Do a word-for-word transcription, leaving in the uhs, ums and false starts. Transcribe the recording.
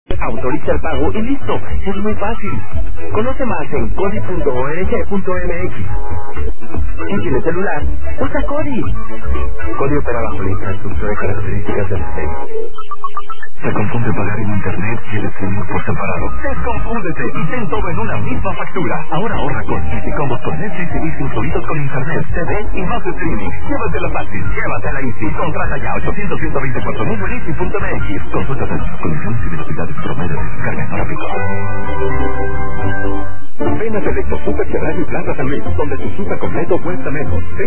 Autoriza el pago y listo. Es muy fácil. Conoce más en codi punto org punto m x. Si tienes celular, usa Codi. Codi opera bajo la infraestructura de características del sistema. Se confunde pagar en internet y el streaming por separado. Desconfúndete y ten todo en una misma factura. Ahora ahorra con Easy Combos con Netflix y Disney incluidos con internet, T V y más streaming. Llévatela fácil, llévatela Easy. Contrata ya ochocientos, ciento veinticuatro mil en easy punto m x. Consulta las condiciones y velocidades promedio de descarga para aplicar. Ven a Selecto Super Cerrar y Plaza San Luis, donde tu super completo cuesta menos.